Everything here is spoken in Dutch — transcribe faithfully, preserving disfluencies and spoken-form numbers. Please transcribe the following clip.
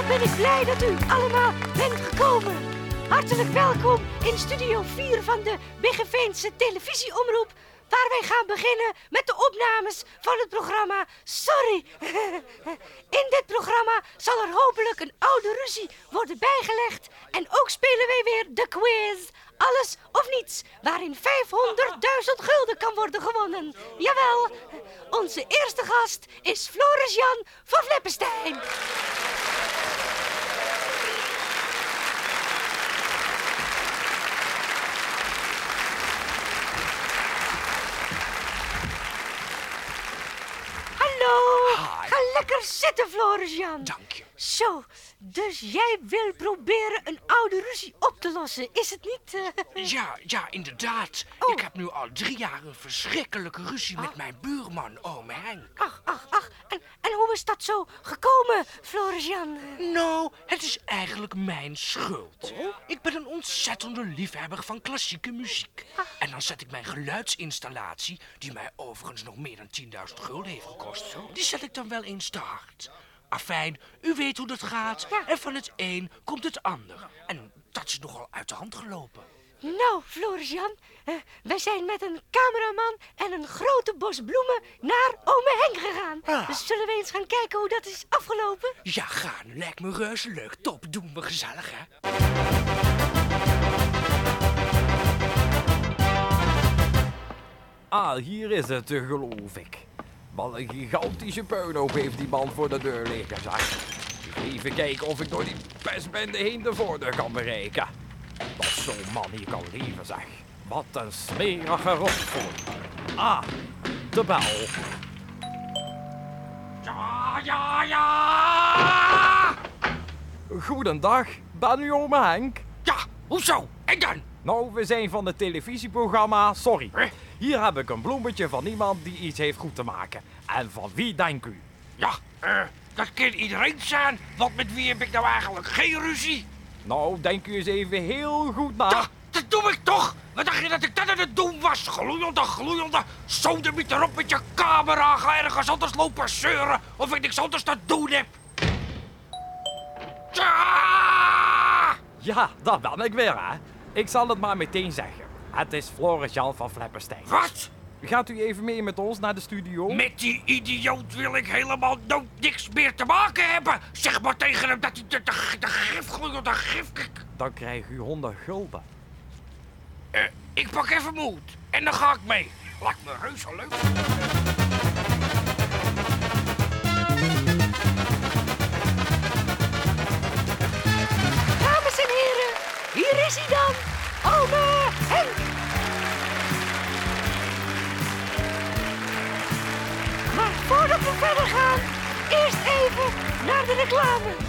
ben ik blij dat u allemaal bent gekomen. Hartelijk welkom in studio vier van de Biggeveense televisieomroep, waar wij gaan beginnen met de opnames van het programma Sorry. In dit programma zal er hopelijk een oude ruzie worden bijgelegd en ook spelen wij weer de quiz. Alles of niets, waarin vijfhonderdduizend gulden kan worden gewonnen. Jawel, onze eerste gast is Floris Jan van Fleppenstein. Hallo, Hi. ga lekker zitten, Floris Jan. Dank je. Zo, dus jij wil proberen een oude ruzie op te lossen, is het niet? Uh... Ja, ja, inderdaad. Oh. Ik heb nu al drie jaar een verschrikkelijke ruzie met mijn buurman, ome Henk. Ach, ach, ach. En, en hoe is dat zo gekomen, Floris Jan? Nou, het is eigenlijk mijn schuld. Ik ben een ontzettende liefhebber van klassieke muziek. En dan zet ik mijn geluidsinstallatie, die mij overigens nog meer dan tienduizend gulden heeft gekost, die zet ik dan wel eens start. Afijn, u weet hoe dat gaat. Ja. En van het een komt het ander. En dat is nogal uit de hand gelopen. Nou, Floris Jan, uh, wij zijn met een cameraman en een grote bos bloemen naar ome Henk gegaan. Ah. Dus zullen we eens gaan kijken hoe dat is afgelopen? Ja, gaan. Lijkt me reuze leuk. Top, doen we gezellig, hè? Ah, hier is het, eh, geloof ik. Wat een gigantische puinhoop heeft die man voor de deur liggen, zeg. Even kijken of ik door die pestbende heen de voordeur kan bereiken. Dat zo'n man hier kan leven, zeg. Wat een smerige rotzooi. Ah, de bel. Ja, ja, ja! Goedendag, ben u ome Henk? Ja, hoezo? En dan? Nou, we zijn van het televisieprogramma Sorry. Huh? Hier heb ik een bloemetje van iemand die iets heeft goed te maken. En van wie denkt u? Ja, eh, dat kan iedereen zijn. Want met wie heb ik nou eigenlijk geen ruzie? Nou, denk u eens even heel goed na. Ja, dat doe ik toch? Wat dacht je dat ik dat aan het doen was? Gloeiende, gloeiende. Sodemiet erop met je camera. Ga ergens anders lopen zeuren. Of ik niks anders te doen heb. Ja! Ja, dat ben ik weer, hè. Ik zal het maar meteen zeggen. Het is Floris Jan van Fleppenstein. Wat? Gaat u even mee met ons naar de studio? Met die idioot wil ik helemaal nooit niks meer te maken hebben. Zeg maar tegen hem dat hij de, de, de gif gloeit, de gif... Dan krijg u honderd gulden. Eh, ik pak even moed. En dan ga ik mee. Lijkt me reuze leuk. Dames en heren, hier is hij dan, ome Henk. Maar voordat we verder gaan, eerst even naar de reclame.